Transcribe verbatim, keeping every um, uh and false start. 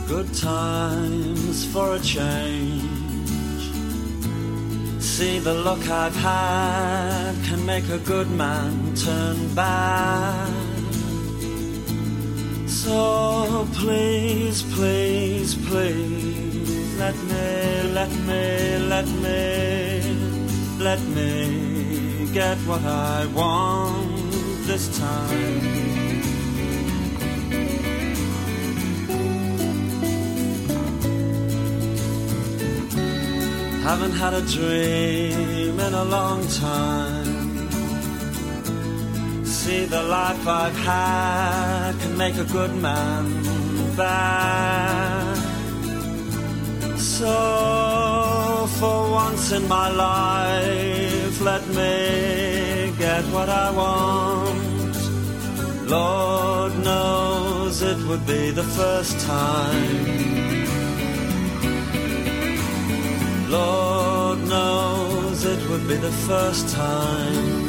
Good times for a change. See, the luck I've had can make a good man turn bad. So please, please, please, let me, let me, let me, let me get what I want this time. Haven't had a dream in a long time. See, the life I've had can make a good man bad. So for once in my life, let me get what I want. Lord knows it would be the first time. Lord knows it would be the first time.